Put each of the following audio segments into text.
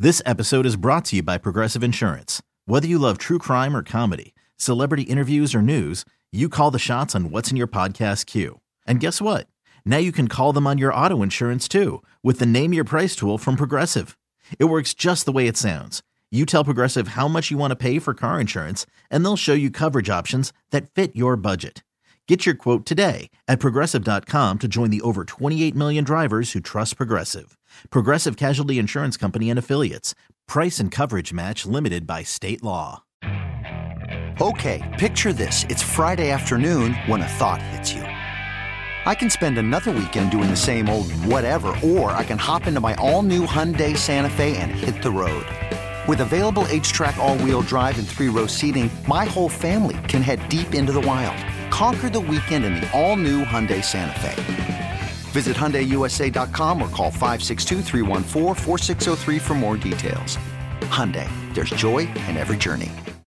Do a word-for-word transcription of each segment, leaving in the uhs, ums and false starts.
This episode is brought to you by Progressive Insurance. Whether you love true crime or comedy, celebrity interviews or news, you call the shots on what's in your podcast queue. And guess what? Now you can call them on your auto insurance too with the Name Your Price tool from Progressive. It works just the way it sounds. You tell Progressive how much you want to pay for car insurance, and they'll show you coverage options that fit your budget. Get your quote today at Progressive dot com to join the over twenty-eight million drivers who trust Progressive. Progressive Casualty Insurance Company and Affiliates. Price and coverage match limited by state law. Okay, picture this. It's Friday afternoon when a thought hits you. I can spend another weekend doing the same old whatever, or I can hop into my all-new Hyundai Santa Fe and hit the road. With available H-Track all-wheel drive and three-row seating, my whole family can head deep into the wild. Conquer the weekend in the all-new Hyundai Santa Fe. Visit Hyundai U S A dot com or call five six two, three one four, four six zero three for more details. Hyundai, there's joy in every journey.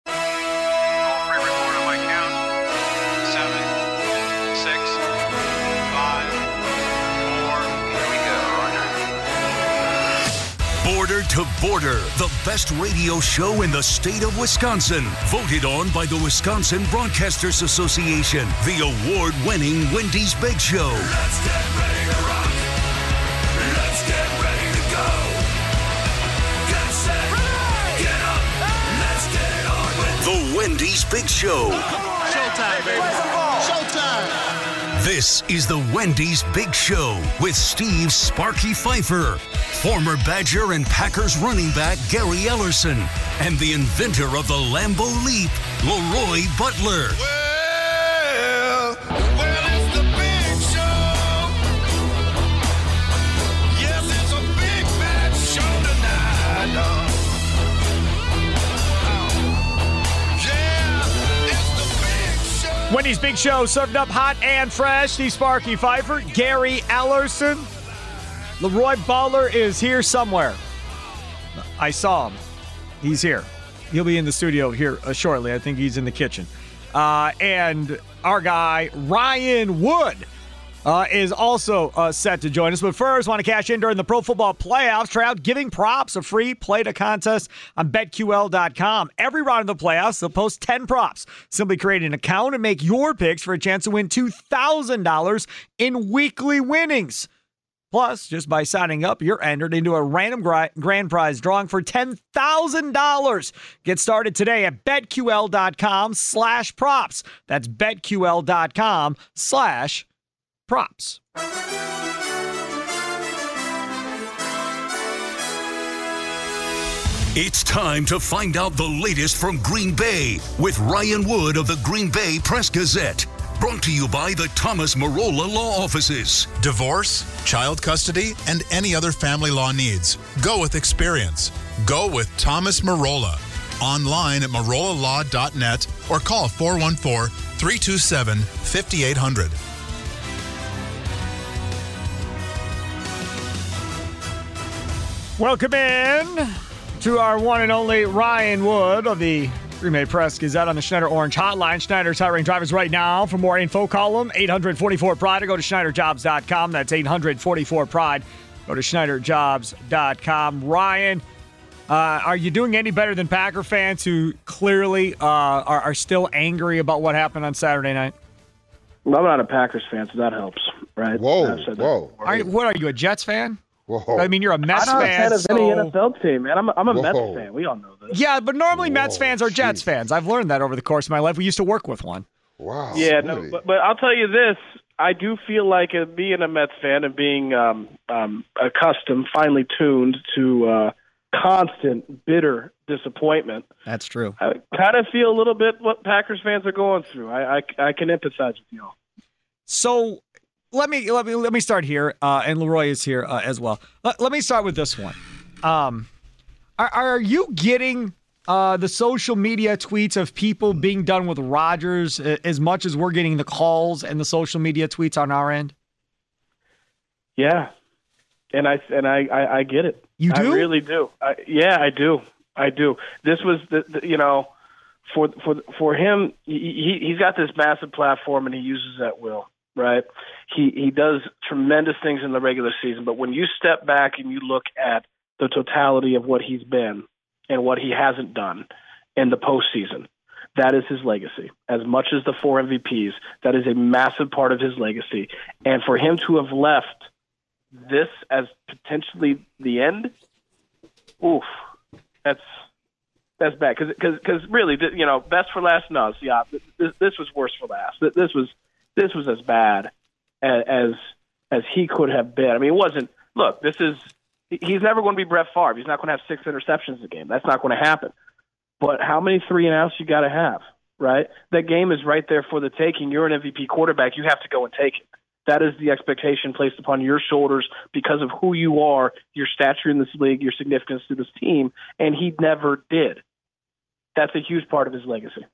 Border to Border, the best radio show in the state of Wisconsin. Voted on by the Wisconsin Broadcasters Association. The award-winning Wendy's Big Show. Let's get ready to rock. Let's get ready to go. Get set. Get up. Let's get it on with The Wendy's Big Show. Showtime, baby. Showtime. This is the Wendy's Big Show with Steve Sparky Pfeiffer, former Badger and Packers running back Gary Ellerson, and the inventor of the Lambeau Leap, Leroy Butler. Well, well, it's the big show. Yes, it's a big bad show tonight. Oh. Yeah, it's the big show. Wendy's Big Show, served up hot and fresh. Steve Sparky Pfeiffer, Gary Ellerson. Leroy Butler is here somewhere. I saw him. He's here. He'll be in the studio here uh, shortly. I think he's in the kitchen. Uh, and our guy, Ryan Wood, uh, is also uh, set to join us. But first, want to cash in during the Pro Football Playoffs. Try out Giving Props, a free play-to-contest on Bet Q L dot com. Every round of the playoffs, they'll post ten props. Simply create an account and make your picks for a chance to win two thousand dollars in weekly winnings. Plus, just by signing up, you're entered into a random grand prize drawing for ten thousand dollars. Get started today at Bet Q L dot com slash props. That's Bet Q L dot com slash props. It's time to find out the latest from Green Bay with Ryan Wood of the Green Bay Press-Gazette. Brought to you by the Thomas Marola Law Offices. Divorce, child custody, and any other family law needs. Go with experience. Go with Thomas Marola. Online at marola law dot net or call four one four, three two seven, five eight zero zero. Welcome in to our one and only Ryan Wood of the Green Bay Press-Gazette on the Schneider Orange Hotline. Schneider's hiring drivers right now. For more info, call them eight hundred forty-four pride or go to Schneider Jobs dot com. That's eight hundred forty-four pride. Go to Schneider Jobs dot com. Ryan, uh, are you doing any better than Packer fans who clearly uh, are, are still angry about what happened on Saturday night? Well, I'm not a Packers fan, so that helps, right? Whoa, whoa. Are you, what are you, a Jets fan? Whoa. I mean, you're a Mets I'm not fan. a fan of so... any N F L team, man. I'm a, I'm a Whoa. Mets fan. We all know this. Yeah, but normally Whoa, Mets fans are Jets geez. fans. I've learned that over the course of my life. We used to work with one. Wow. Yeah, really? no, but, but I'll tell you this. I do feel like uh, being a Mets fan and being um, um, accustomed, finely tuned to uh, constant, bitter disappointment. That's true. I kind of feel a little bit what Packers fans are going through. I, I, I can empathize with y'all. So let me let me let me start here, uh, and Leroy is here uh, as well. Let, let me start with this one. Um, are, are you getting uh, the social media tweets of people being done with Rodgers as much as we're getting the calls and the social media tweets on our end? Yeah, and I and I, I, I get it. You do? I really do. I, yeah, I do. I do. This was the, the you know, for for for him, he he's got this massive platform and he uses that will. Right, he he does tremendous things in the regular season, but when you step back and you look at the totality of what he's been and what he hasn't done in the postseason. That is his legacy. As much as the four M V Ps, that is a massive part of his legacy. And for him to have left this as potentially the end, oof, that's that's bad. Because really, you know, best for last, no, yeah, this, this was worse for last. This was this was as bad as as he could have been. I mean, it wasn't. Look, this is he's never going to be Brett Favre. He's not going to have six interceptions a game. That's not going to happen. But how many three and outs you got to have, right? That game is right there for the taking. You're an M V P quarterback. You have to go and take it. That is the expectation placed upon your shoulders because of who you are, your stature in this league, your significance to this team, and he never did. That's a huge part of his legacy.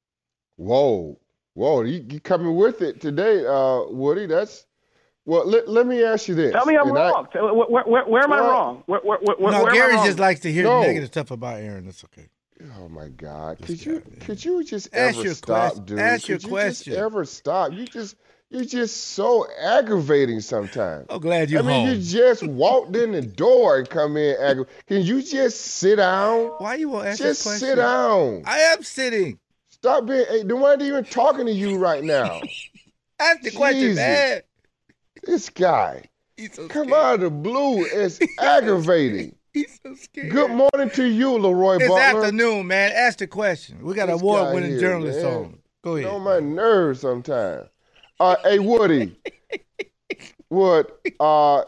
Whoa, whoa! You, you coming with it today, uh, Woody? That's well. Let, let me ask you this. Tell me I'm and wrong. I, where, where, where am well, I wrong? Where, where, where, no, where Gary am I just wrong? likes to hear No. negative stuff about Aaron. That's okay. Oh my God! This Could you guy, man. could you just Ask ever your stop, quest- dude? ask Could your you question. Just ever stop? You just you're just so aggravating sometimes. I'm glad you're I mean, home. you just walked in the door and come in. Aggra- Can you just sit down? Why you won't ask Just this question? sit down. I am sitting. Stop being. Hey, the one even talking to you right now. Ask the question, Jesus. man. This guy. He's so Come scared. out of the blue. It's aggravating. He's so scared. Good morning to you, Leroy It's Butler. afternoon, man. Ask the question. We got an This award-winning guy here, journalist man. on. Go ahead. Get on my nerves sometimes. Uh, hey, Woody. Wood, uh,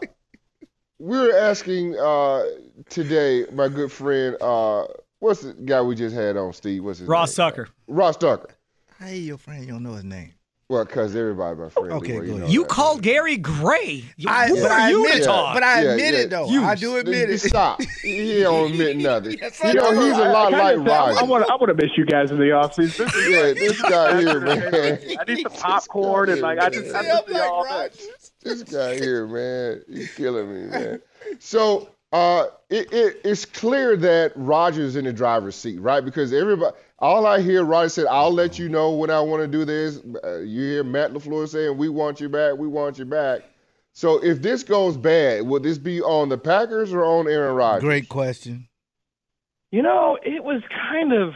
we were asking uh, today, my good friend, uh, what's the guy we just had on, Steve? What's his Ross name? Tucker. Ross Tucker. Hey, your friend, you don't know his name. Well, because everybody my friend. Okay, Leroy, go know ahead. You that. called Gary Gray. I, Who but are I you admit to it. talk? But I Yeah, admit yeah. it, though. You I do Just- admit just it. Stop. He don't admit nothing. Yes, I you know, do. he's a lot like Roger. I want to I want to miss you guys in the offseason. Yeah, this guy here, man. I need some popcorn and like I just I See, just I'm see all like that. Rodgers. This guy here, man, he's killing me, man. So uh, it, it, it's clear that Rodgers in the driver's seat, right? Because everybody, all I hear, Rodgers said, "I'll let you know when I want to do this." Uh, you hear Matt LaFleur saying, "We want you back. We want you back." So if this goes bad, will this be on the Packers or on Aaron Rodgers? Great question. You know, it was kind of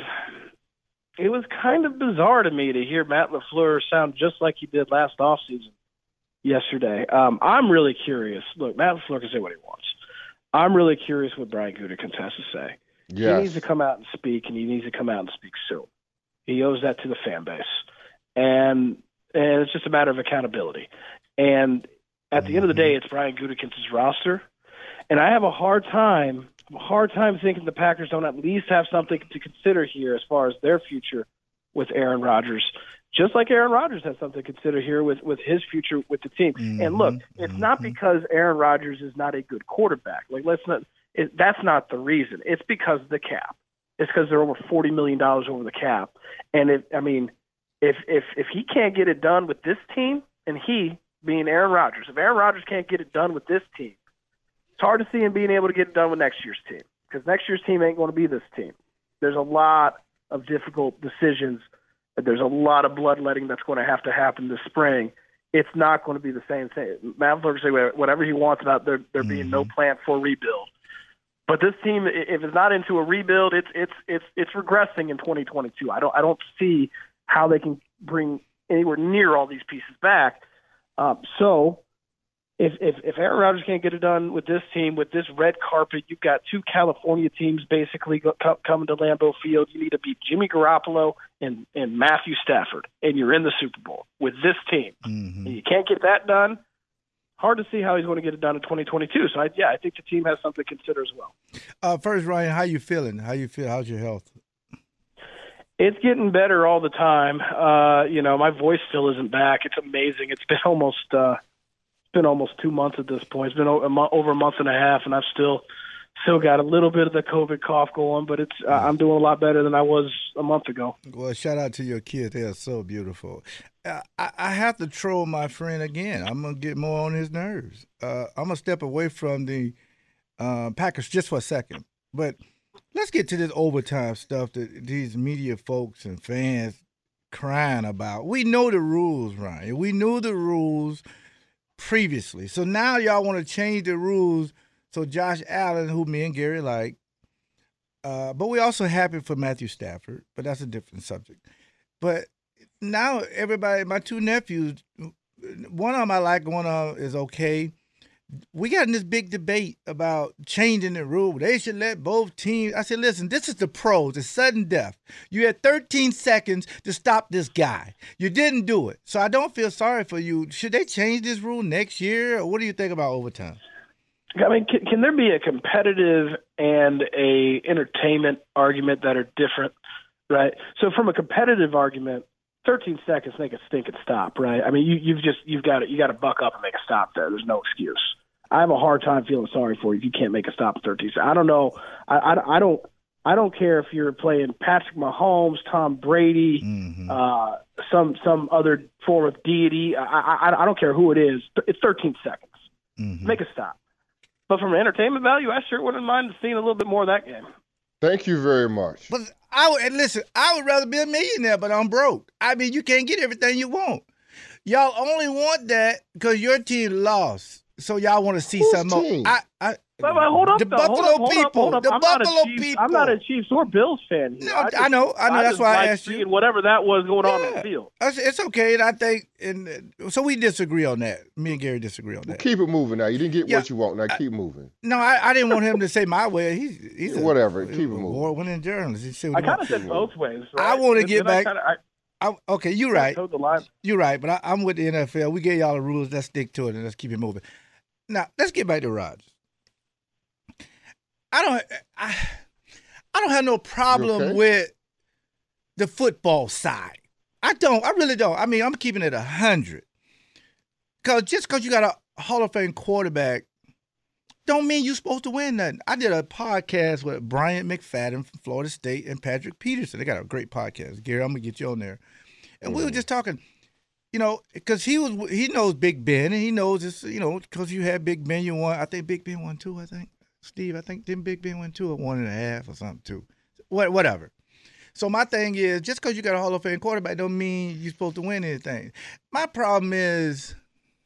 it was kind of bizarre to me to hear Matt LaFleur sound just like he did last offseason yesterday. Um, I'm really curious. Look, Matt LaFleur can say what he wants. I'm really curious what Brian Gutekunst has to say. Yes. He needs to come out and speak, and he needs to come out and speak soon. He owes that to the fan base. And and it's just a matter of accountability. And at the end of the day, it's Brian Gutekunst's roster. And I have a hard time, a hard time thinking the Packers don't at least have something to consider here as far as their future with Aaron Rodgers. Just like Aaron Rodgers has something to consider here with, with his future with the team. Mm-hmm, And look, it's mm-hmm. not because Aaron Rodgers is not a good quarterback. Like, let's not. It, that's not the reason. It's because of the cap. It's because they're over forty million dollars over the cap. And if I mean, if if if he can't get it done with this team, and he being Aaron Rodgers, if Aaron Rodgers can't get it done with this team, it's hard to see him being able to get it done with next year's team, because next year's team ain't going to be this team. There's a lot of difficult decisions. There's a lot of bloodletting that's going to have to happen this spring. It's not going to be the same thing. Matt LaFleur can say whatever he wants about there there being mm-hmm. no plan for rebuild. But this team, if it's not into a rebuild, it's it's it's it's regressing in twenty twenty-two. I don't I don't see how they can bring anywhere near all these pieces back. Um, so if, if if Aaron Rodgers can't get it done with this team, with this red carpet, you've got two California teams basically go, co- coming to Lambeau Field. You need to beat Jimmy Garoppolo and, and Matthew Stafford, and you're in the Super Bowl with this team. Mm-hmm. And you can't get that done. Hard to see how he's going to get it done in twenty twenty-two. So, I, yeah, I think the team has something to consider as well. Uh, first, Ryan, how you feeling? How you feel? How's your health? It's getting better all the time. Uh, you know, my voice still isn't back. It's amazing. It's been almost uh, it's been almost two months at this point. It's been a mo- over a month and a half, and I've still still got a little bit of the COVID cough going. But it's uh, I'm doing a lot better than I was a month ago. Well, shout out to your kids. They are so beautiful. I, I have to troll my friend again. I'm gonna get more on his nerves. Uh, I'm gonna step away from the uh, Packers just for a second, but let's get to this overtime stuff that these media folks and fans crying about. We know the rules, Ryan. We knew the rules previously, so now y'all want to change the rules So Josh Allen, who me and Gary like, uh, but we're also happy for Matthew Stafford, but that's a different subject. But now everybody, my two nephews, one of them I like, one of them is okay. We got in this big debate about changing the rule. They should let both teams. I said, listen, this is the pros. It's sudden death. You had thirteen seconds to stop this guy. You didn't do it. So I don't feel sorry for you. Should they change this rule next year? Or what do you think about overtime? I mean, can, can there be a competitive and a entertainment argument that are different, right? So from a competitive argument, thirteen seconds make a stinking stop, right? I mean, you, you've just you've got to you got to buck up and make a stop there. There's no excuse. I have a hard time feeling sorry for you if you can't make a stop at thirteen seconds. I don't know. I, I, I don't. I don't care if you're playing Patrick Mahomes, Tom Brady, mm-hmm. uh, some some other form of deity. I, I I don't care who it is. It's thirteen seconds. Mm-hmm. Make a stop. But from an entertainment value, I sure wouldn't mind seeing a little bit more of that game. Thank you very much. But I would, and listen, I would rather be a millionaire, but I'm broke. I mean, you can't get everything you want. Y'all only want that because your team lost. So y'all want to see Who's some more. team? I, I, But, but hold up, the though. Buffalo hold up, hold people. Up, hold up. The I'm Buffalo not a Chiefs, people. I'm not a Chiefs or Bills fan here. No, I, I, just, know, I know. I That's just why I like asked you. Whatever that was going yeah. on in the field. It's okay, and I think, and so we disagree on that. Me and Gary disagree on that. Well, keep it moving now. You didn't get yeah, what you want. Now I, keep moving. No, I, I didn't want him to say my way. He's he's a, whatever. Keep it moving. Award-winning journalist. He said I kind of said both ways. Right? I want to get back. I kinda, I, I, okay, you're right. The line. You're right, but I, I'm with the N F L. We gave y'all the rules. Let's stick to it and let's keep it moving. Now, let's get back to Rodgers. I don't I, I don't have no problem okay? with the football side. I don't. I really don't. I mean, I'm keeping it one hundred. Because just because you got a Hall of Fame quarterback don't mean you're supposed to win nothing. I did a podcast with Bryant McFadden from Florida State and Patrick Peterson. They got a great podcast. Gary, I'm going to get you on there. And mm-hmm. we were just talking, you know, because he was he knows Big Ben, and he knows this, you know, because you had Big Ben, you won. I think Big Ben won two, I think. Steve, I think didn't Big Ben win two or one and a half or something too? What, whatever. So my thing is, just because you got a Hall of Fame quarterback don't mean you're supposed to win anything. My problem is,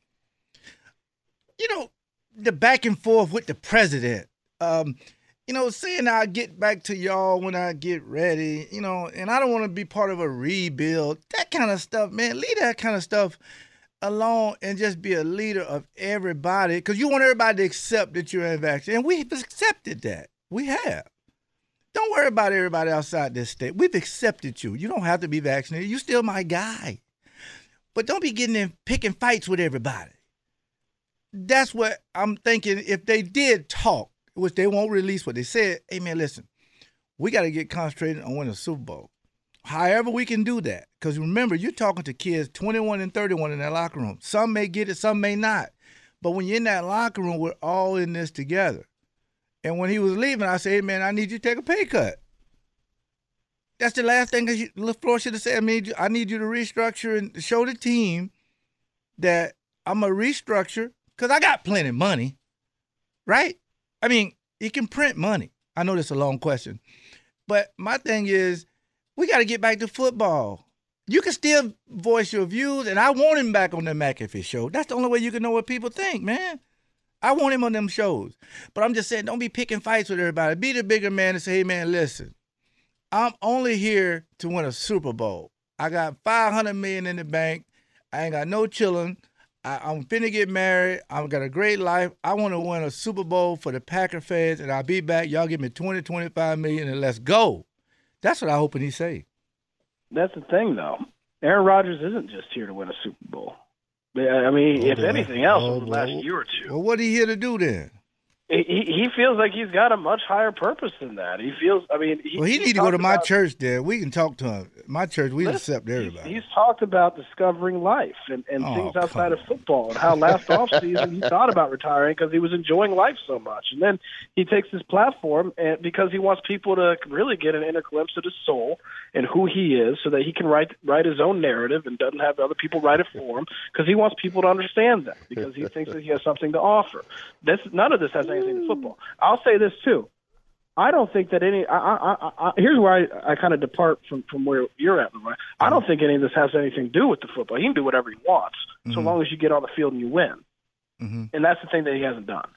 you know, the back and forth with the president. Um, you know, saying I'll get back to y'all when I get ready, you know, and I don't want to be part of a rebuild. That kind of stuff, man, leave that kind of stuff alone and just be a leader of everybody, because you want everybody to accept that you're vaccinated. And we've accepted that. We have. Don't worry about everybody outside this state. We've accepted you. You don't have to be vaccinated. You're still my guy. But don't be getting in picking fights with everybody. That's what I'm thinking. If they did talk, which they won't release what they said, hey, man, listen, we got to get concentrated on winning the Super Bowl. However we can do that. Because remember, you're talking to kids twenty-one and thirty-one in that locker room. Some may get it, some may not. But when you're in that locker room, we're all in this together. And when he was leaving, I said, hey, man, I need you to take a pay cut. That's the last thing that LaFleur should have said. I mean, I need you to restructure and show the team that I'm a restructure because I got plenty of money, right? I mean, he can print money. I know that's a long question. But my thing is, we got to get back to football. You can still voice your views, and I want him back on the McAfee show. That's the only way you can know what people think, man. I want him on them shows. But I'm just saying, don't be picking fights with everybody. Be the bigger man and say, hey, man, listen, I'm only here to win a Super Bowl. I got five hundred million dollars in the bank. I ain't got no children. I, I'm finna get married. I've got a great life. I want to win a Super Bowl for the Packer fans, and I'll be back. Y'all give me twenty, twenty-five million dollars, and let's go. That's what I'm hoping he say. That's the thing, though. Aaron Rodgers isn't just here to win a Super Bowl. I mean, oh, if boy. anything else, oh, over the last boy. year or two. Well, what are he here to do then? He he feels like he's got a much higher purpose than that. He feels, I mean, he, well, he need to go to my about, church. There, we can talk to him. My church, we listen, accept everybody. He's, he's talked about discovering life and, and oh, things outside of football, and how last offseason he thought about retiring because he was enjoying life so much. And then he takes his platform and because he wants people to really get an inner glimpse of his soul and who he is, so that he can write write his own narrative and doesn't have other people write it for him, because he wants people to understand that, because he thinks that he has something to offer. This none of this has anything to football. I'll say this too. I don't think that any. I, I, I, here's where I, I kind of depart from, from where you're at. Right? I don't think any of this has anything to do with the football. He can do whatever he wants, mm-hmm. so long as you get on the field and you win. Mm-hmm. And that's the thing that he hasn't done.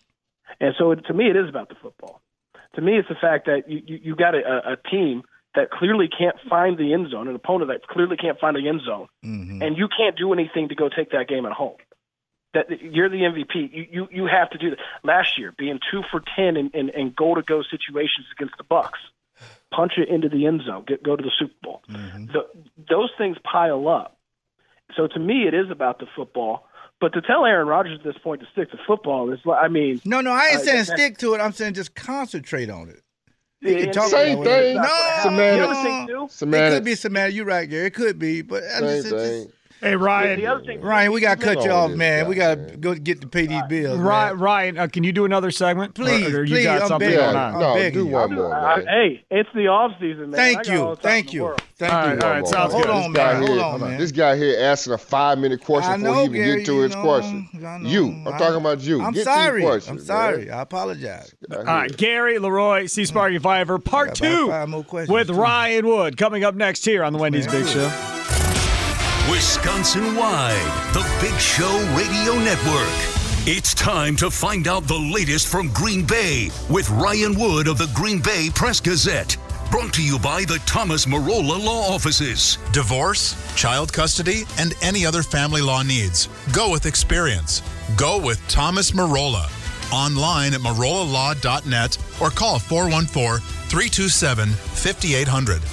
And so it, to me, it is about the football. To me, it's the fact that you, you, you got a, a team that clearly can't find the end zone, an opponent that clearly can't find the end zone, Mm-hmm. and you can't do anything to go take that game at home. That you're the M V P. You you, you have to do that. Last year, being two for ten in, in, in goal-to-go situations against the Bucs, punch it into the end zone, get, go to the Super Bowl. Mm-hmm. The, those things pile up. So to me, it is about the football. But to tell Aaron Rodgers at this point to stick to football is, I mean, No, no, I ain't uh, saying that- stick to it. I'm saying just concentrate on it. it- can talk Same about thing. it. No, The Semantics. other thing too, It Semantics. could be semantic. You're right, Gary. It could be, but I Same just, it just, thing. Hey, Ryan. the other thing, Ryan, we got to cut Look you at off, this man. guy, We got to man. go get to pay these bills. Ryan, man. Ryan uh, can you do another segment? Please, or, or you please, got I'm something begging. going Yeah, on? I'm no, begging do you. one more, I, man. hey, it's the off season, man. I Thank got all you. the time in Thank the you. world. Thank All you. right, all right, sounds Hold good. on, This guy man. here, Hold on, man. this guy here asking a five-minute question I before know, he even Gary, get to you his know, question. I know. You, I'm I- talking about you. I'm Get sorry. To your question, I'm sorry. man. I apologize. All right, Gary, Leroy, C. Sparky Fiver, part got about two five more questions, with too. Ryan Wood coming up next here on the Wendy's Man, Big good. Show. Wisconsin-wide, the Big Show Radio Network. It's time to find out the latest from Green Bay with Ryan Wood of the Green Bay Press-Gazette. Brought to you by the Thomas Marola Law Offices. Divorce, child custody, and any other family law needs. Go with experience. Go with Thomas Marola. Online at marola law dot net or call four one four, three two seven, five eight zero zero.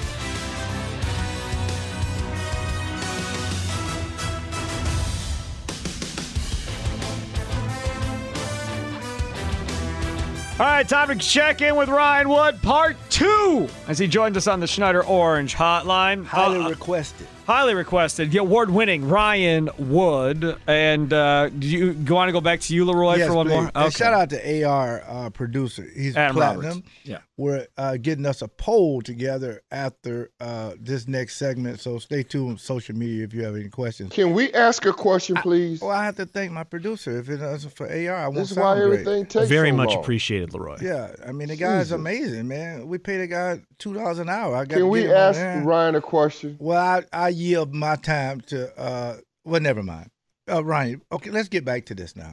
All right, time to check in with Ryan Wood, part two, as he joined us on the Schneider Orange hotline. Highly Uh, requested. highly requested. The award-winning Ryan Wood. And uh, do you, you want to go back to you, Leroy, Yes, for one please. more? And shout out to A R, uh, producer. He's Adam platinum. Roberts. Yeah. We're uh, getting us a poll together after uh, this next segment, so stay tuned on social media if you have any questions. Can we ask a question, please? Well, I have to thank my producer. If it wasn't for A R, I won't This is sound why great. everything takes Very so much long. appreciated, Leroy. Yeah, I mean, the guy's Jesus. amazing, man. We pay the guy two dollars an hour. I got Can to we get him on ask there. Ryan a question? Well, I, I yield my time to, uh, well, never mind. Uh, Ryan, okay, let's get back to this now.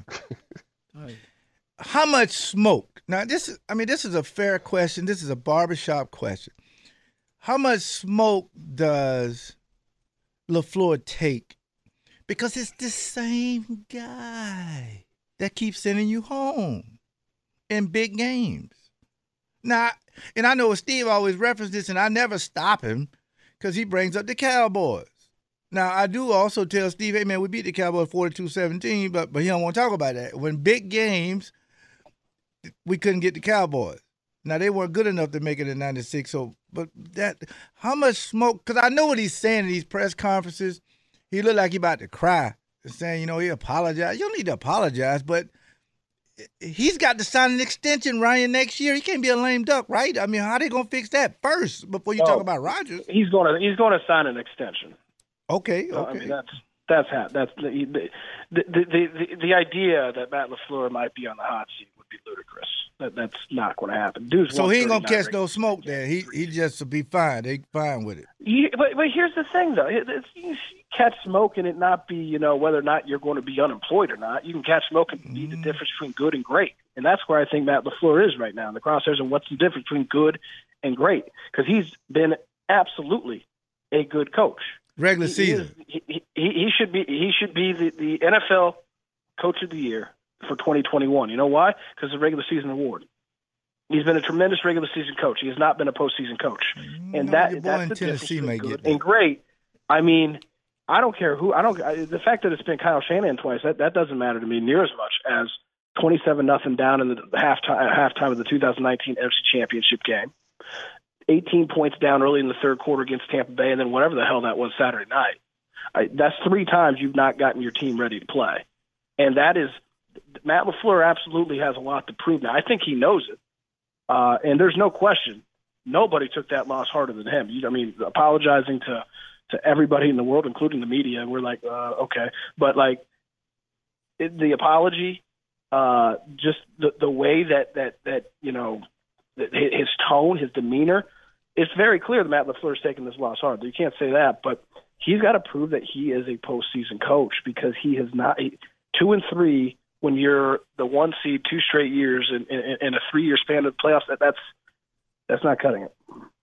How much smoke? Now, this is, I mean, this is a fair question. This is a barbershop question. How much smoke does LaFleur take? Because it's the same guy that keeps sending you home in big games. Now, and I know Steve always references this, and I never stop him because he brings up the Cowboys. Now, I do also tell Steve, hey, man, we beat the Cowboys forty-two seventeen, but, but he don't want to talk about that. When big games, we couldn't get the Cowboys. Now, they weren't good enough to make it in ninety-six, so, but that, how much smoke, because I know what he's saying in these press conferences. He looked like he about to cry, saying, you know, he apologized. You don't need to apologize, but he's got to sign an extension, Ryan, next year. He can't be a lame duck, right? I mean, how they going to fix that first before you Well, talk about Rodgers? he's going to he's going to sign an extension. Okay, So, okay. I mean, that's that's ha- that's the the, the the the the idea that Matt LaFleur might be on the hot seat would be ludicrous. That that's not going to happen. Dude's So he ain't gonna one thirty-nine catch no smoke there. He he just will be fine. They fine with it. Yeah, but, but here's the thing, though. It- It's, you catch smoke and it not be, you know, whether or not you're going to be unemployed or not. You can catch smoke and be the difference between good and great. And that's where I think Matt LaFleur is right now in the crosshairs and what's the difference between good and great. Because he's been absolutely a good coach. Regular He season. is- He, he, he should be he should be the, the N F L Coach of the Year for twenty twenty-one. You know why? Because the regular season award. He's been a tremendous regular season coach. He has not been a postseason coach, and No, that your boy that's in the Tennessee difference may between get good and great. I mean, I don't care who. I don't. I, the fact that it's been Kyle Shanahan twice that, that doesn't matter to me near as much as twenty-seven nothing down in the halftime halftime of the two thousand nineteen N F C Championship game. eighteen points down early in the third quarter against Tampa Bay, and then whatever the hell that was Saturday night. I, that's three times you've not gotten your team ready to play. And that is – Matt LaFleur absolutely has a lot to prove now. I think he knows it. Uh, and there's no question nobody took that loss harder than him. You, I mean, apologizing to, to everybody in the world, including the media, we're like, uh, okay. But, like, it, the apology, uh, just the, the way that, that, that you know, that his tone, his demeanor, it's very clear that Matt LaFleur's taking this loss hard. You can't say that, but he's got to prove that he is a postseason coach because he has not he, – two and three when you're the one seed two straight years in, in, in a three-year span of playoffs. That, that's that's not cutting it.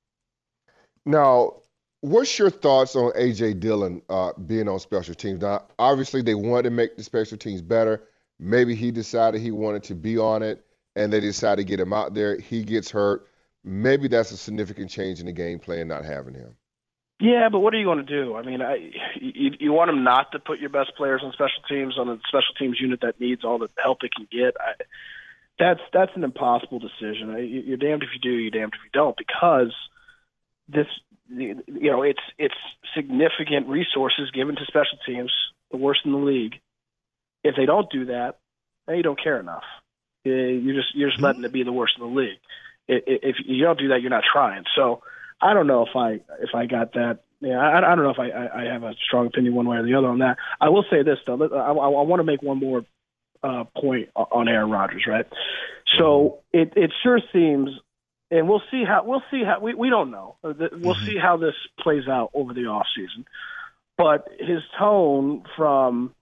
Now, what's your thoughts on A J. Dillon uh, being on special teams? Now, obviously, they wanted to make the special teams better. Maybe he decided he wanted to be on it, and they decided to get him out there. He gets hurt. Maybe that's a significant change in the game plan, not having him. Yeah, but what are you going to do? I mean, I, you, you want him not to put your best players on special teams, on a special teams unit that needs all the help it can get. I, that's that's an impossible decision. I, you're damned if you do, you're damned if you don't, because this, you know, it's it's significant resources given to special teams, the worst in the league. If they don't do that, then you don't care enough. You're just you're just letting it be the worst in the league. If you don't do that, you're not trying. So I don't know if I if I got that. Yeah, I, I don't know if I, I have a strong opinion one way or the other on that. I will say this though. I, I, I want to make one more uh, point on Aaron Rodgers, right? So it it sure seems, and we'll see how we'll see how we, we don't know. We'll mm-hmm. see how this plays out over the off season. But his tone from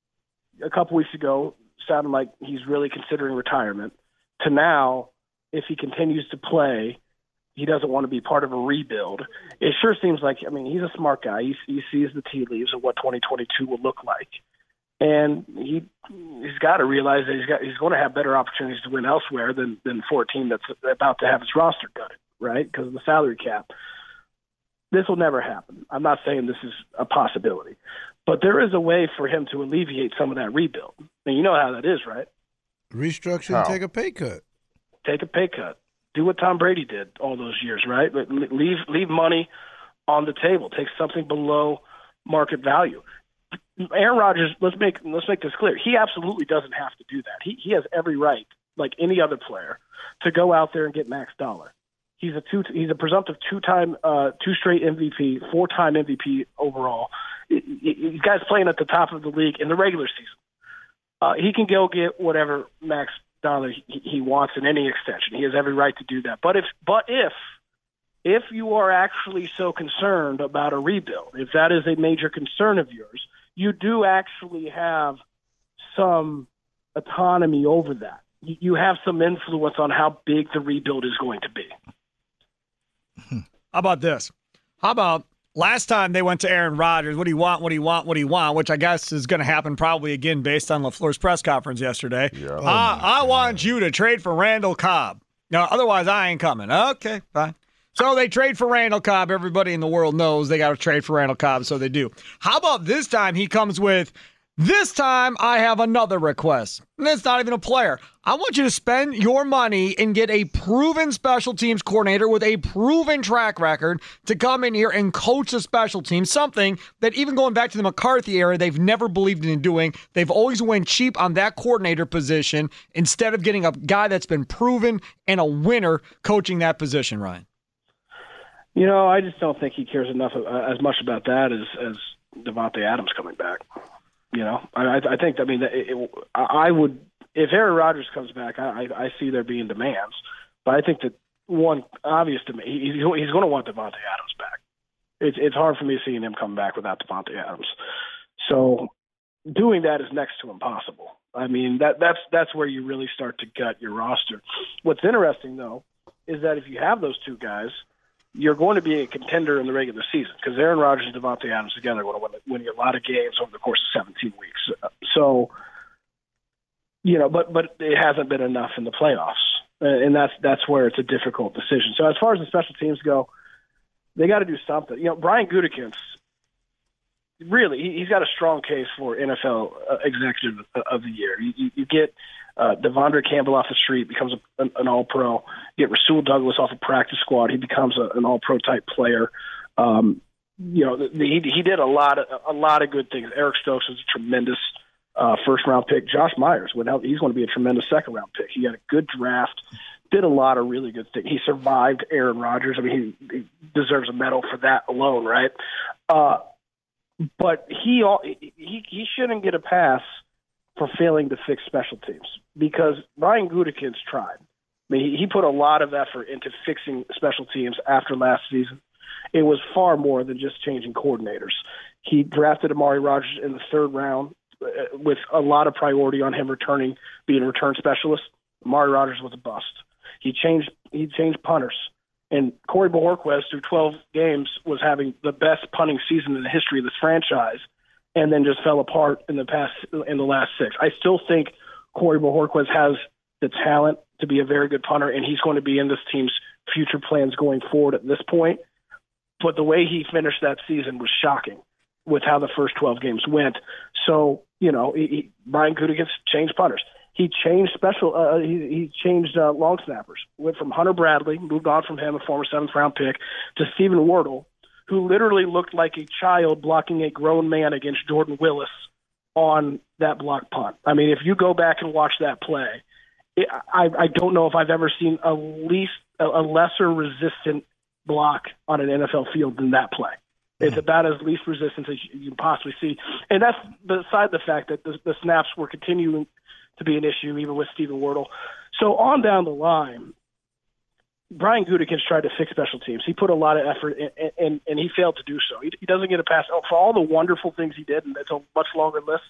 a couple weeks ago sounded like he's really considering retirement, to now, if he continues to play, he doesn't want to be part of a rebuild. It sure seems like, I mean, he's a smart guy. He, he sees the tea leaves of what twenty twenty-two will look like. And he, he's got to realize that he's got he's going to have better opportunities to win elsewhere than, than for a team that's about to have its roster gutted, right, because of the salary cap. This will never happen. I'm not saying this is a possibility. But there is a way for him to alleviate some of that rebuild. And you know how that is, right? Restructure and take a pay cut. Take a pay cut. Do what Tom Brady did all those years, right? Leave leave money on the table. Take something below market value. Aaron Rodgers, let's make let's make this clear. He absolutely doesn't have to do that. He he has every right, like any other player, to go out there and get max dollar. He's a two he's a presumptive two-time uh, two straight M V P, four-time M V P overall. These guys playing at the top of the league in the regular season. Uh, he can go get whatever max dollar he, he wants in any extension. He has every right to do that. But if, but if, if you are actually so concerned about a rebuild, if that is a major concern of yours, you do actually have some autonomy over that. You, you have some influence on how big the rebuild is going to be. How about this? How about last time they went to Aaron Rodgers, what do you want, what do you want, what do you want, which I guess is going to happen probably again based on LaFleur's press conference yesterday. Yeah. Oh I, I want you to trade for Randall Cobb. No, otherwise I ain't coming. Okay, fine. So they trade for Randall Cobb. Everybody in the world knows they got to trade for Randall Cobb, so they do. How about this time he comes with, this time I have another request. And it's not even a player. I want you to spend your money and get a proven special teams coordinator with a proven track record to come in here and coach the special teams, something that even going back to the McCarthy era, they've never believed in doing. They've always went cheap on that coordinator position instead of getting a guy that's been proven and a winner coaching that position, Ryan. You know, I just don't think he cares enough uh, as much about that as, as Davante Adams coming back. You know, I, I think, I mean, it, it, I would, if Aaron Rodgers comes back, I, I see there being demands. But I think that one obvious to me, he's, he's going to want Davante Adams back. It's it's hard for me seeing him come back without Davante Adams. So doing that is next to impossible. I mean, that that's that's where you really start to gut your roster. What's interesting, though, is that if you have those two guys, you're going to be a contender in the regular season because Aaron Rodgers and Davante Adams together are going to win, win a lot of games over the course of seventeen weeks. So, you know, but but it hasn't been enough in the playoffs, and that's that's where it's a difficult decision. So as far as the special teams go, they got to do something. You know, Brian Gutekunst, really, he's got a strong case for N F L Executive of the Year. You, you, you get uh, Devondre Campbell off the street, becomes a, an, an All-Pro. You get Rasul Douglas off a practice squad, he becomes a, an All-Pro type player. Um, you know, the, the, he, he did a lot of a lot of good things. Eric Stokes was a tremendous uh, first-round pick. Josh Myers, without, he's going to be a tremendous second-round pick. He had a good draft. Did a lot of really good things. He survived Aaron Rodgers. I mean, he, he deserves a medal for that alone, right? Uh, but he, he he shouldn't get a pass for failing to fix special teams because Brian Gutekunst tried. I mean, he, he put a lot of effort into fixing special teams after last season. It was far more than just changing coordinators. He drafted Amari Rodgers in the third round uh, with a lot of priority on him returning, being a return specialist. Amari Rodgers was a bust. He changed he changed punters. And Corey Bojorquez, through twelve games, was having the best punting season in the history of this franchise, and then just fell apart in the past in the last six. I still think Corey Bojorquez has the talent to be a very good punter, and he's going to be in this team's future plans going forward at this point. But the way he finished that season was shocking with how the first twelve games went. So, you know, he, he, Brian Gutekunst changed punters. He changed special. Uh, he, he changed uh, long snappers. Went from Hunter Bradley, moved on from him, a former seventh round pick, to Stephen Wardle, who literally looked like a child blocking a grown man against Jordan Willis on that block punt. I mean, if you go back and watch that play, it, I, I don't know if I've ever seen a least a, a lesser resistant block on an N F L field than that play. It's about as least resistance as you can possibly see, and that's beside the fact that the, the snaps were continuing to be an issue, even with Stephen Wardle. So on down the line, Brian Gutekunst tried to fix special teams. He put a lot of effort, in, and, and he failed to do so. He, he doesn't get a pass for all the wonderful things he did, and it's a much longer list.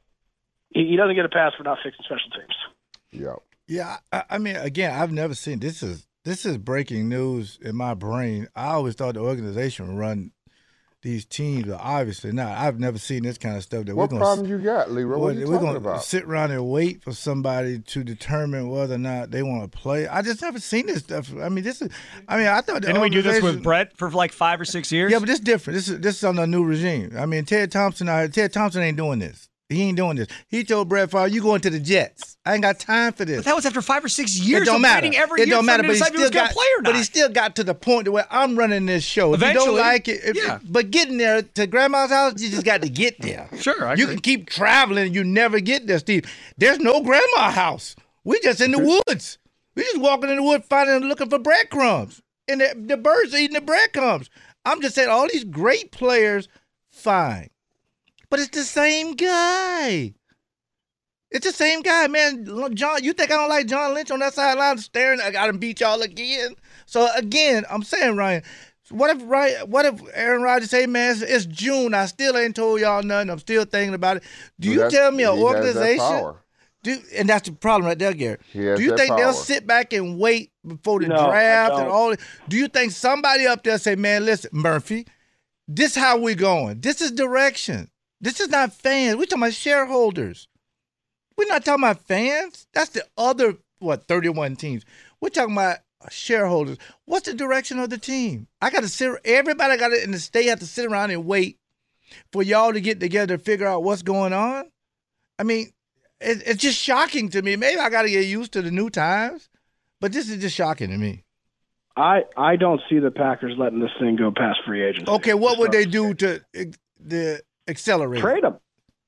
He, he doesn't get a pass for not fixing special teams. Yeah, yeah. I, I mean, again, I've never seen this. Is this is breaking news in my brain? I always thought the organization would run these teams, but obviously not. I've never seen this kind of stuff. That what we're problem gonna, you got, Leroy? What, what are you we're talking gonna about? Sit around and wait for somebody to determine whether or not they want to play. I just never seen this stuff. I mean, this is. I mean, I thought. The Didn't we do this with Brett for like five or six years? Yeah, but this is different. This is this is under a new regime. I mean, Ted Thompson. I, Ted Thompson ain't doing this. He ain't doing this. He told Brett Favre, "You going to the Jets? I ain't got time for this." But that was after five or six years it don't of matter. waiting every it year don't for matter, him to but he decide if he was still going got. to play or not. But he still got to the point where I'm running this show. If Eventually, you don't like it, if, yeah. but getting there to Grandma's house, you just got to get there. Sure, I you agree. can keep traveling, and you never get there, Steve. There's no Grandma house. We just in the woods. We just walking in the woods, finding, looking for breadcrumbs, and the, the birds are eating the breadcrumbs. I'm just saying, all these great players, fine, but it's the same guy. It's the same guy, man. John, you think I don't like John Lynch on that sideline staring? I got him beat y'all again. So again, I'm saying, Ryan, what if Ryan, what if Aaron Rodgers say, man, it's, it's June. I still ain't told y'all nothing. I'm still thinking about it. Do you Well, tell me an he has that organization? power. Do and that's the problem right there, Gary. He has Do you that think power. they'll sit back and wait before the No, I draft and don't. all? Do you think somebody up there say, man, listen, Murphy, this how we going. This is direction. This is not fans. We're talking about shareholders. We're not talking about fans. That's the other, what, thirty-one teams. We're talking about shareholders. What's the direction of the team? I got to sit, everybody got to, in the state have to sit around and wait for y'all to get together to figure out what's going on. I mean, it, it's just shocking to me. Maybe I got to get used to the new times, but this is just shocking to me. I, I don't see the Packers letting this thing go past free agency. Okay, what would they do to ex- the accelerate? Trade them.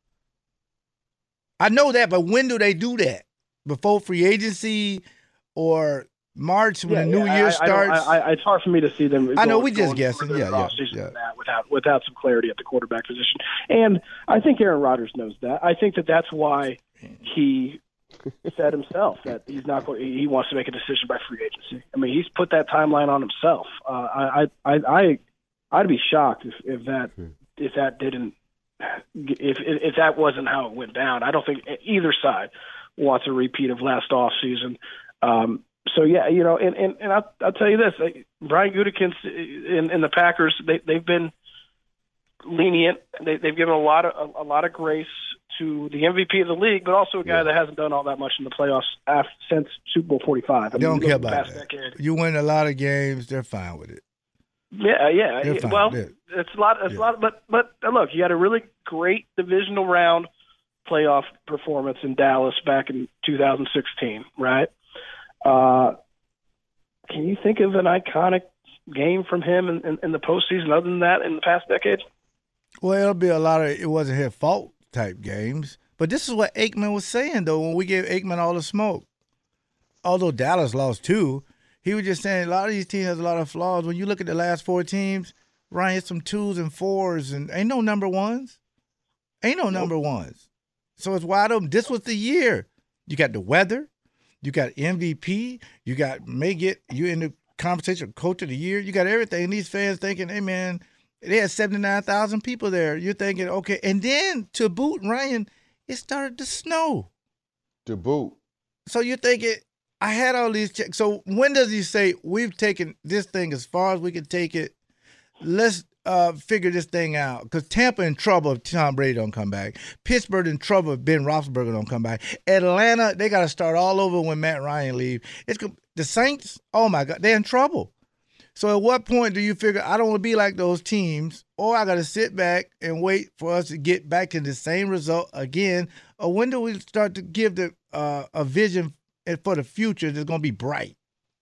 I know that, but when do they do that? Before free agency or March when Yeah, the new yeah, year I, starts? I, I, it's hard for me to see them. I know, going- we just going guessing. further Yeah, in the yeah, offseason yeah. than that without without some clarity at the quarterback position. And I think Aaron Rodgers knows that. I think that that's why he said himself that he's not going. He wants to make a decision by free agency. I mean, he's put that timeline on himself. Uh, I, I, I, I'd be shocked if, if that if that didn't if if that wasn't how it went down. I don't think either side wants a repeat of last offseason. Um, so yeah, you know, and and, and I'll, I'll tell you this: Brian Gutekunst in, in the Packers, they they've been lenient. They, they've given a lot of a, a lot of grace to the M V P of the league, but also a guy Yeah. that hasn't done all that much in the playoffs after, since Super Bowl forty-five. I They mean, don't you care look about past that. decade. You win a lot of games, they're fine with it. Yeah, yeah. They're fine. Well, They're- it's a lot. It's yeah. a lot. But but uh, look, you had a really great divisional round playoff performance in Dallas back in two thousand sixteen, right? Uh, can you think of an iconic game from him in, in, in the postseason other than that in the past decade? Well, it'll be a lot of it wasn't his fault type games. But this is what Aikman was saying, though, when we gave Aikman all the smoke. Although Dallas lost two, he was just saying a lot of these teams has a lot of flaws. When you look at the last four teams, Ryan, it's some twos and fours, and ain't no number ones. Ain't no number ones. So it's wide open. This was the year. You got the weather. You got M V P. You got may get you in the conversation coach of the year. You got everything. And these fans thinking, hey, man, they had seventy-nine thousand people there. You're thinking, okay. And then to boot, Ryan, it started to snow. To boot. So you're thinking, I had all these checks. So when does he say, we've taken this thing as far as we can take it? Let's uh, figure this thing out. Because Tampa in trouble if Tom Brady don't come back. Pittsburgh in trouble if Ben Roethlisberger don't come back. Atlanta, they got to start all over when Matt Ryan leaves. It's the Saints, oh my God, they're in trouble. So at what point do you figure, I don't want to be like those teams, or I got to sit back and wait for us to get back to the same result again? Or when do we start to give the uh, a vision for the future that's going to be bright?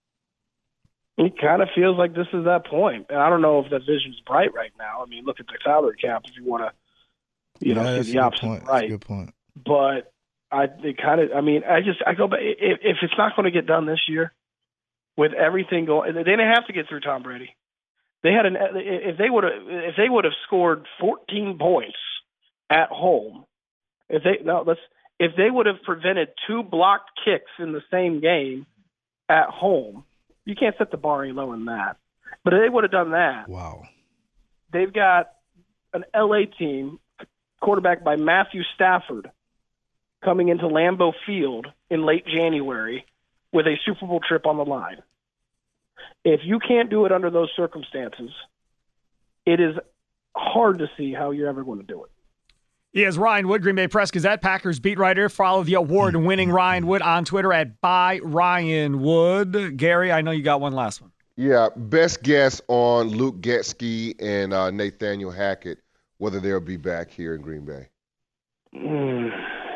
It kind of feels like this is that point. And I don't know if that vision's bright right now. I mean, look at the salary cap if you want to, you know, yeah, see the opposite point. right. That's a good point. But I it kind of, I mean, I just, I go back, if, if it's not going to get done this year, with everything going, they didn't have to get through Tom Brady. They had an if they would have if they would have scored fourteen points at home. If they no, let's if they would have prevented two blocked kicks in the same game at home, you can't set the bar any lower than that. But if they would have done that, wow. They've got an L A team quarterbacked by Matthew Stafford coming into Lambeau Field in late January with a Super Bowl trip on the line. If you can't do it under those circumstances, it is hard to see how you're ever going to do it. He is Ryan Wood, Green Bay Press Gazette, Packers beat writer. Follow the award-winning Ryan Wood on Twitter at by Ryan Wood. Gary, I know you got one last one. Yeah, best guess on Luke Getsky and uh, Nathaniel Hackett, whether they'll be back here in Green Bay. Mm.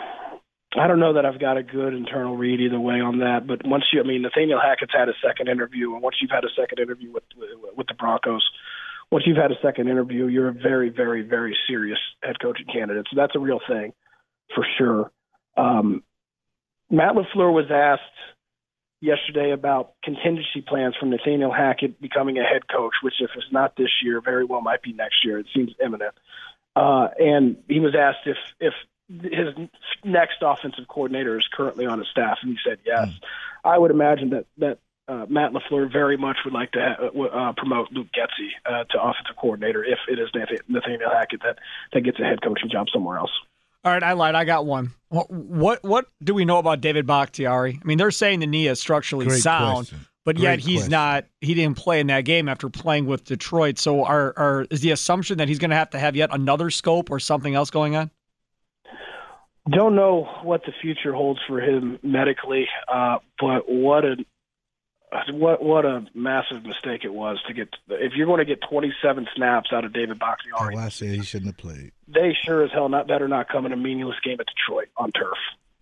I don't know that I've got a good internal read either way on that, but once you, I mean, Nathaniel Hackett's had a second interview, and once you've had a second interview with with the Broncos, once you've had a second interview, you're a very, very, very serious head coaching candidate. So that's a real thing, for sure. Um, Matt LaFleur was asked yesterday about contingency plans from Nathaniel Hackett becoming a head coach, which if it's not this year, very well might be next year. It seems imminent. Uh, and he was asked if if his next offensive coordinator is currently on his staff, and he said yes. Mm. I would imagine that that uh, Matt LaFleur very much would like to ha- uh, promote Luke Getsy uh, to offensive coordinator if it is Nathaniel Hackett that, that gets a head coaching job somewhere else. All right, I lied. I got one. What what, what do we know about David Bakhtiari? I mean, they're saying the knee is structurally Great sound, question. but Great yet he's question. not. He didn't play in that game after playing with Detroit. So, are, are is the assumption that he's going to have to have yet another scope or something else going on? Don't know what the future holds for him medically, uh, but what a what what a massive mistake it was to get. If you're going to get twenty-seven snaps out of David Bakhtiari, oh, I said he shouldn't have played. They sure as hell not better not come in a meaningless game at Detroit on turf.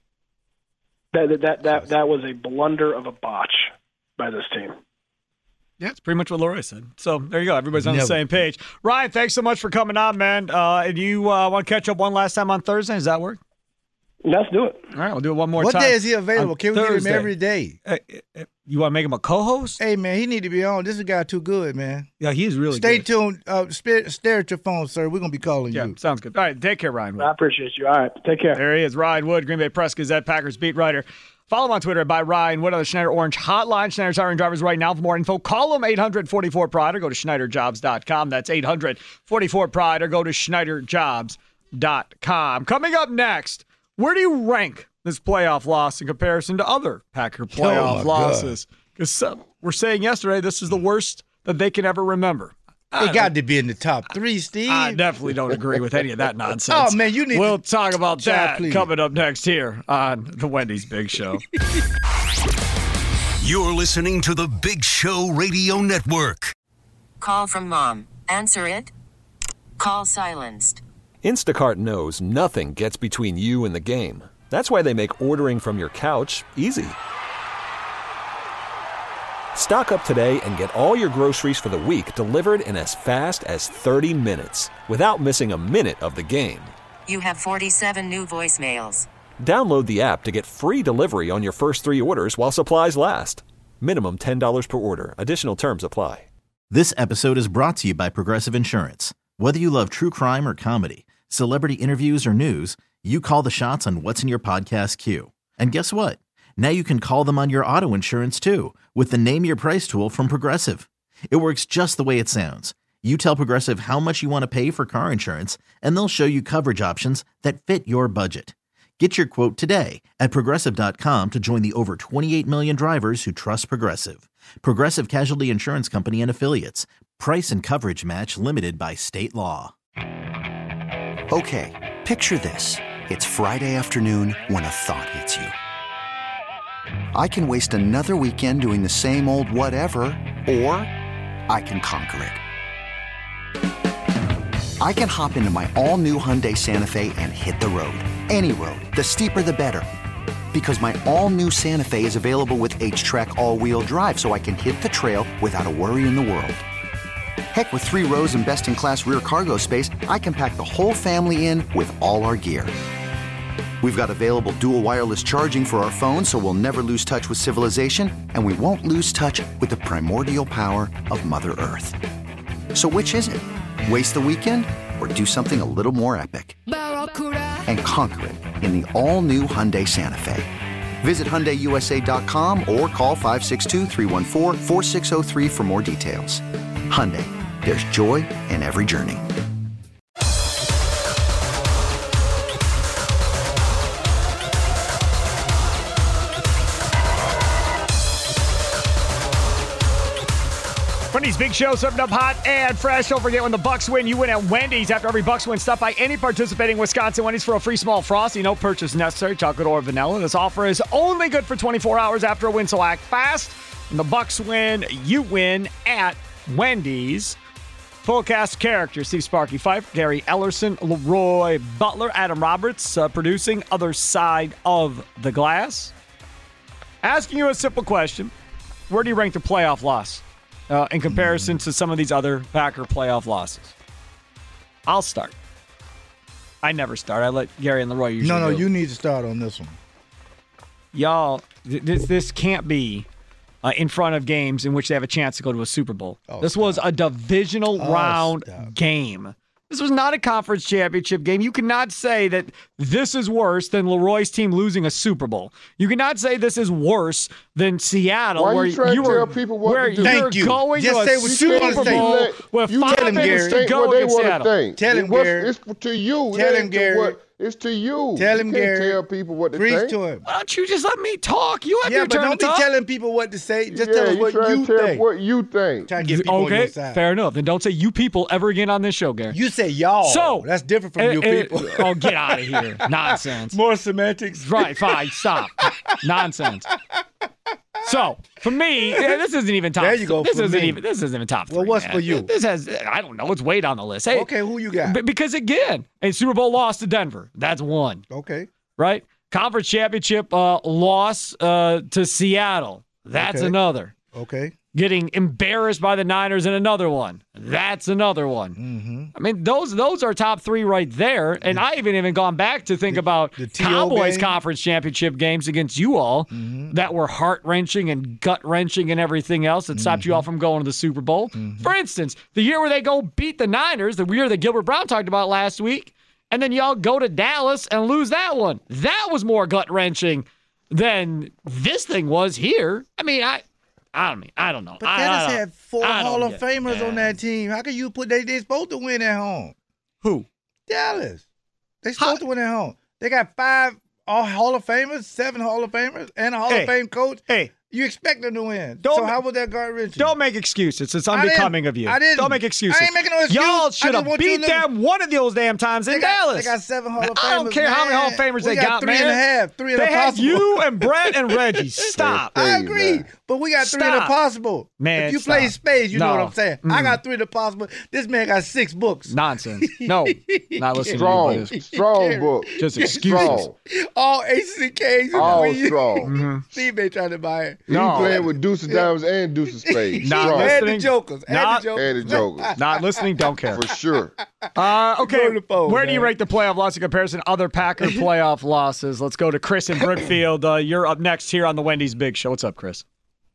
That that that that, that was a blunder of a botch by this team. Yeah, it's pretty much what Leroy said. So there you go. Everybody's on Never. the same page. Ryan, thanks so much for coming on, man. Uh, and you uh, want to catch up one last time on Thursday? Does that work? Let's do it. All right, we'll do it one more What time. day is he available? On Can we get him Thursday. every day? Uh, uh, you want to make him a co-host? Hey, man, he need to be on. This is a guy too good, man. Yeah, he's really Stay good. tuned. Uh, stare, stare at your phone, sir. We're going to be calling Yeah, you. sounds good. All right, take care, Ryan Wood. I appreciate you. All right, take care. There he is, Ryan Wood, Green Bay Press Gazette, Packers beat writer. Follow him on Twitter by Ryan Wood on the Schneider Orange Hotline. Schneider's hiring drivers right now. For more info, call them eight hundred forty-four Pride or go to Schneider Jobs dot com. That's eight hundred forty-four Pride or go to Schneider Jobs dot com. Coming up next, where do you rank this playoff loss in comparison to other Packer playoff my losses? Because uh, we're saying yesterday this is the worst that they can ever remember. They got to be in the top three, Steve. I definitely don't agree with any of that nonsense. Oh, man, you need We'll to- talk about Child, that please. coming up next here on the Wendy's Big Show. You're listening to the Big Show Radio Network. Call from mom. Answer it. Call silenced. Instacart knows nothing gets between you and the game. That's why they make ordering from your couch easy. Stock up today and get all your groceries for the week delivered in as fast as thirty minutes without missing a minute of the game. You have forty-seven new voicemails. Download the app to get free delivery on your first three orders while supplies last. Minimum ten dollars per order. Additional terms apply. This episode is brought to you by Progressive Insurance. Whether you love true crime or comedy, celebrity interviews or news, you call the shots on what's in your podcast queue. And guess what? Now you can call them on your auto insurance too with the Name Your Price tool from Progressive. It works just the way it sounds. You tell Progressive how much you want to pay for car insurance, and they'll show you coverage options that fit your budget. Get your quote today at Progressive dot com to join the over twenty-eight million drivers who trust Progressive. Progressive Casualty Insurance Company and Affiliates. Price and coverage match limited by state law. Okay, picture this. It's Friday afternoon when a thought hits you. I can waste another weekend doing the same old whatever, or I can conquer it. I can hop into my all-new Hyundai Santa Fe and hit the road. Any road. The steeper, the better. Because my all-new Santa Fe is available with H-Track all-wheel drive, so I can hit the trail without a worry in the world. Heck, with three rows and best-in-class rear cargo space, I can pack the whole family in with all our gear. We've got available dual wireless charging for our phones, so we'll never lose touch with civilization, and we won't lose touch with the primordial power of Mother Earth. So which is it? Waste the weekend or do something a little more epic? And conquer it in the all-new Hyundai Santa Fe. Visit Hyundai U S A dot com or call five six two, three one four, four six zero three for more details. Hyundai, there's joy in every journey. Wendy's Big Show, serving up hot and fresh. Don't forget, when the Bucks win, you win at Wendy's. After every Bucks win, stop by any participating Wisconsin Wendy's for a free small Frosty. No purchase necessary, chocolate or vanilla. This offer is only good for twenty-four hours after a win, so act fast. When the Bucks win, you win at Wendy's. Full cast characters: Steve Sparky Fife, Gary Ellerson, Leroy Butler, Adam Roberts, uh, producing Other Side of the Glass. Asking you a simple question: where do you rank the playoff loss Uh, in comparison to some of these other Packer playoff losses? I'll start. I never start. I let Gary and Leroy usually No, no, go. you need to start on this one. Y'all, th- this this can't be uh, in front of games in which they have a chance to go to a Super Bowl. Oh, this stop. was a divisional Oh, round stop. game. This was not a conference championship game. You cannot say that this is worse than Leroy's team losing a Super Bowl. You cannot say this is worse than Seattle, Why where you trying to were tell people what where to do? you're Thank you. going Just to say a what you Super wanna say. Bowl with You five tell him, minutes Gary. to think go what they against want to Seattle. think. Tell him, It was- Gary. It's to you. It Tell ain't him, to Gary. what- It's to you. Tell you him, can't Gary. tell people what to Preach think. to him. Why don't you just let me talk? You have Yeah, your but turn don't to be talk. telling people what to say. Just yeah, tell us you what trying you to tell think. what you think. Try to get people on your Okay, side. fair enough. Then don't say you people ever again on this show, Gary. You say y'all. So that's different from uh, you uh, people. oh, get out of here. Nonsense. More semantics. Right, fine, stop. Nonsense. So, for me, yeah, this isn't even top. There you go, This for isn't me. even. This isn't even top three. Well, what's man. for you? This has. I don't know. It's way down the list. Hey, Okay, who you got? b- because again, a Super Bowl loss to Denver. That's one. Okay. Right. Conference championship uh, loss uh, to Seattle. That's Okay. another. Okay. Getting embarrassed by the Niners in another one. That's another one. Mm-hmm. I mean, those those are top three right there. And I haven't even gone back to think about the T O Cowboys game? conference championship games against you all Mm-hmm. that were heart-wrenching and gut-wrenching and everything else that stopped Mm-hmm. you all from going to the Super Bowl. For instance, the year where they go beat the Niners, the year that Gilbert Brown talked about last week, and then y'all go to Dallas and lose that one. That was more gut-wrenching than this thing was here. I mean, I... I don't mean, I don't know. But I, Dallas I don't- had four I don't Hall of get- Famers yeah. on that team. How can you put they they supposed to win at home? Who? Dallas. They supposed to win at home. They got five all Hall of Famers, seven Hall of Famers, and a Hall Hey. of Fame coach. Hey, You expect them to win. Don't so ma- how was that gut wrenching? don't make excuses. It's I didn't- unbecoming of you. I didn't. Don't make excuses. I ain't making no excuse. Y'all I should just have want you beat to look- them one of those damn times in They got, Dallas. They got seven Hall of Famers. I don't care how many Hall of man. Famers we they got, got, three man. and a half, three and They a had possible. you and Brett and Reggie. Stop. I Hey, agree, man. but we got three in the Stop. possible. Man, if you play stop. spades, you know No. what I'm saying. I Mm. got three in the possible. This man got six books. Nonsense. No. Not listening Strong, to you. boys. strong book. Just excuses. Strong. All aces and K's. All between you. strong. Steve ain't trying to buy it. He No. playing with deuce of diamonds and deuce of spades. Not Strong. listening. And the jokers. And Not- the jokers. And the jokers. Not listening. Don't care. For sure. Uh, okay. Go to the phone, Where do you man. rate the playoff loss in comparison to other Packer playoff losses? Let's go to Chris in Brookfield. Uh, you're up next here on the Wendy's Big Show. What's up, Chris?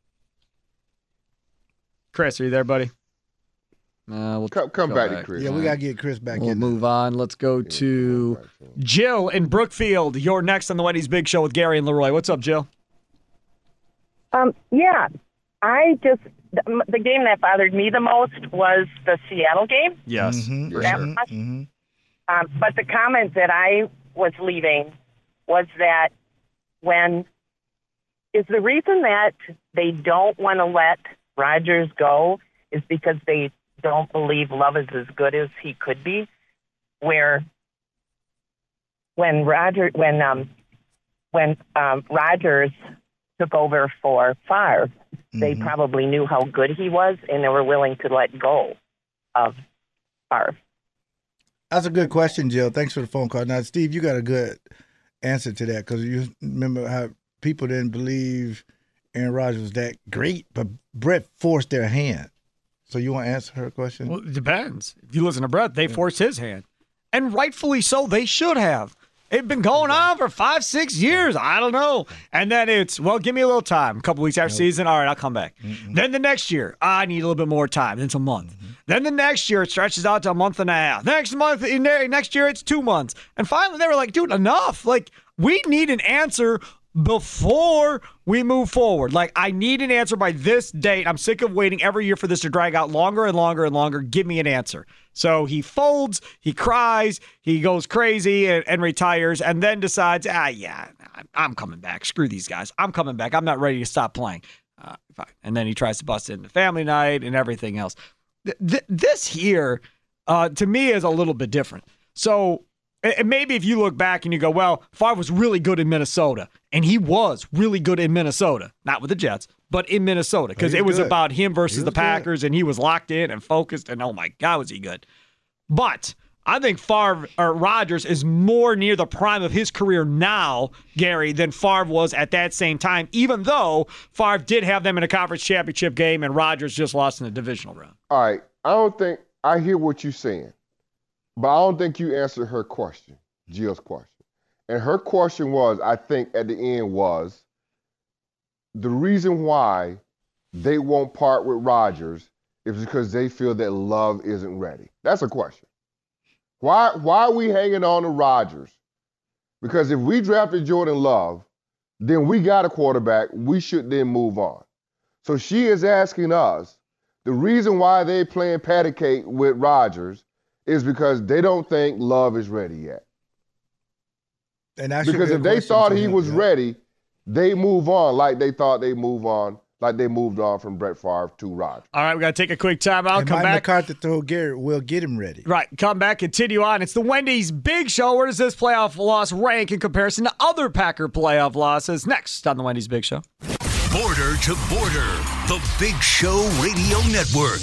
Chris, are you there, buddy? Uh, we'll Come, come go back, back. to Chris. Yeah, we got to get Chris back We'll in. move on. Let's go to Jill in Brookfield. You're next on the Wendy's Big Show with Gary and Leroy. What's up, Jill? Um, yeah, I just the, the game that bothered me the most was the Seattle game. Yes. Mhm, for That sure. was- mhm. Um, but the comment that I was leaving was that when is the reason that they don't want to let Rodgers go is because they don't believe Love is as good as he could be. Where when Roger when um when um, Rodgers took over for Favre, mm-hmm. they probably knew how good he was, and they were willing to let go of Favre. That's a good question, Jill. Thanks for the phone call. Now, Steve, you got a good answer to that because you remember how people didn't believe Aaron Rodgers was that great, but Brett forced their hand. So you want to answer her question? Well, it depends. If you listen to Brett, they yeah. forced his hand. And rightfully so, they should have. It's been going on for five, six years. I don't know. And then it's, well, give me a little time. A couple weeks after nope. season, all right, I'll come back. Mm-mm. Then the next year, I need a little bit more time. Then it's a month. Mm-hmm. Then the next year, it stretches out to a month and a half. Next month, next year, it's two months. And finally, they were like, dude, enough. Like, we need an answer before we move forward. Like, I need an answer by this date. I'm sick of waiting every year for this to drag out longer and longer and longer. Give me an answer. So he folds, he cries, he goes crazy and, and retires, and then decides, ah, yeah, I'm coming back. Screw these guys. I'm coming back. I'm not ready to stop playing. Uh, fine. And then he tries to bust into family night and everything else. Th- th- this here, uh, to me, is a little bit different. So and maybe if you look back and you go, well, Favre was really good in Minnesota, and he was really good in Minnesota, not with the Jets, but in Minnesota, because it was good. About him versus the Packers, good. And he was locked in and focused, and oh my God, was he good. But I think Favre or Rodgers is more near the prime of his career now, Gary, than Favre was at that same time, even though Favre did have them in a conference championship game and Rodgers just lost in the divisional round. All right, I don't think – I hear what you're saying. But I don't think you answered her question, Jill's question. And her question was, I think at the end was, the reason why they won't part with Rodgers is because they feel that Love isn't ready. That's a question. Why, why are we hanging on to Rodgers? Because if we drafted Jordan Love, then we got a quarterback. We should then move on. So she is asking us, the reason why they playing patty cake with Rodgers is because they don't think Love is ready yet. And that because if they thought he him, was yeah. ready, they move on like they thought they move on, like they moved on from Brett Favre to Rodgers. All right, we got to take a quick time out. And come Mike back. McCarthy told Garrett, we'll get him ready. Right, come back, continue on. It's the Wendy's Big Show. Where does this playoff loss rank in comparison to other Packer playoff losses? Next on the Wendy's Big Show. Border to Border, the Big Show Radio Network.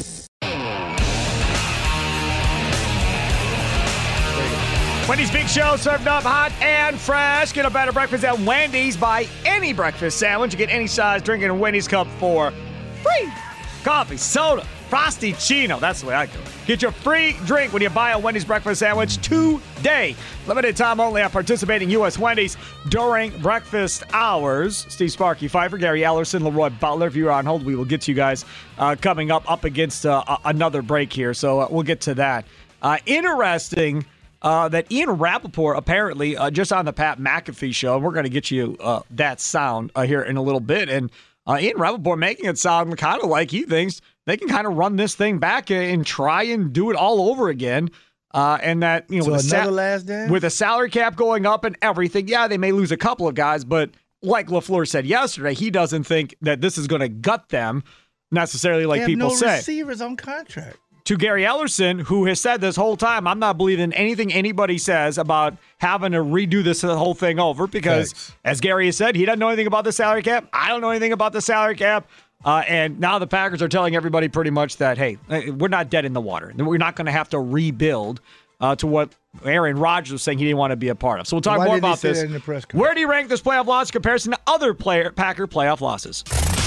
Wendy's Big Show, served up hot and fresh. Get a better breakfast at Wendy's. Buy any breakfast sandwich. You get any size drink in a Wendy's cup for free. Coffee, soda, Frosty Chino. That's the way I do it. Get your free drink when you buy a Wendy's breakfast sandwich today. Limited time only at participating U S Wendy's during breakfast hours. Steve Sparky Pfeiffer, Gary Ellerson, Leroy Butler. If you're on hold, we will get to you guys uh, coming up up against uh, another break here. So uh, we'll get to that. Uh, interesting. Uh, that Ian Rappaport apparently uh, just on the Pat McAfee show, and we're going to get you uh, that sound uh, here in a little bit. And uh, Ian Rappaport making it sound kind of like he thinks they can kind of run this thing back and try and do it all over again. Uh, and that, you know, so with, another a sal- last dance? with a salary cap going up and everything, yeah, they may lose a couple of guys, but like LaFleur said yesterday, he doesn't think that this is going to gut them necessarily like they have people no say. Receivers on contract. To Gary Ellerson, who has said this whole time, I'm not believing anything anybody says about having to redo this whole thing over because, Thanks. as Gary has said, he doesn't know anything about the salary cap. I don't know anything about the salary cap. Uh, and now the Packers are telling everybody pretty much that, hey, we're not dead in the water. We're not going to have to rebuild uh, to what Aaron Rodgers was saying he didn't want to be a part of. So we'll talk Why more did he about say this. that in the press conference? Where do you rank this playoff loss in comparison to other player, Packer playoff losses?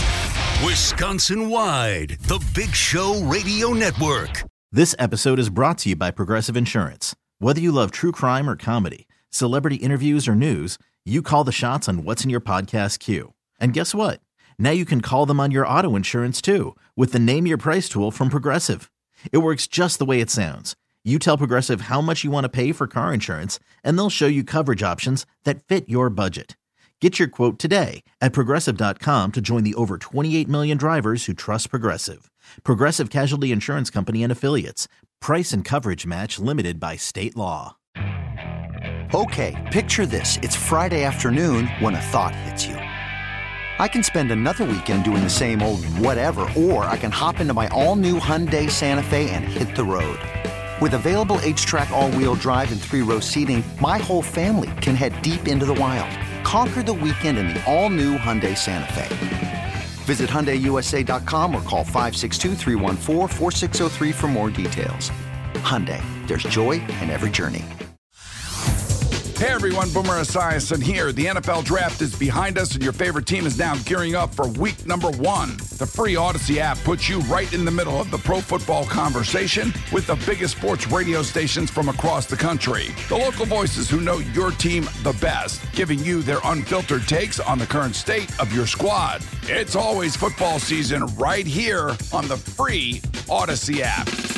Wisconsin-wide, the Big Show Radio Network. This episode is brought to you by Progressive Insurance. Whether you love true crime or comedy, celebrity interviews or news, you call the shots on what's in your podcast queue. And guess what? Now you can call them on your auto insurance too with the Name Your Price tool from Progressive. It works just the way it sounds. You tell Progressive how much you want to pay for car insurance, and they'll show you coverage options that fit your budget. Get your quote today at Progressive dot com to join the over twenty-eight million drivers who trust Progressive. Progressive Casualty Insurance Company and Affiliates. Price and coverage match limited by state law. Okay, picture this. It's Friday afternoon when a thought hits you. I can spend another weekend doing the same old whatever, or I can hop into my all-new Hyundai Santa Fe and hit the road. With available H-Track all-wheel drive and three-row seating, my whole family can head deep into the wild. Conquer the weekend in the all-new Hyundai Santa Fe. Visit Hyundai U S A dot com or call five six two, three one four, four six zero three for more details. Hyundai, there's joy in every journey. Hey everyone, Boomer Esiason here. The N F L Draft is behind us and your favorite team is now gearing up for week number one. The free Odyssey app puts you right in the middle of the pro football conversation with the biggest sports radio stations from across the country. The local voices who know your team the best, giving you their unfiltered takes on the current state of your squad. It's always football season right here on the free Odyssey app.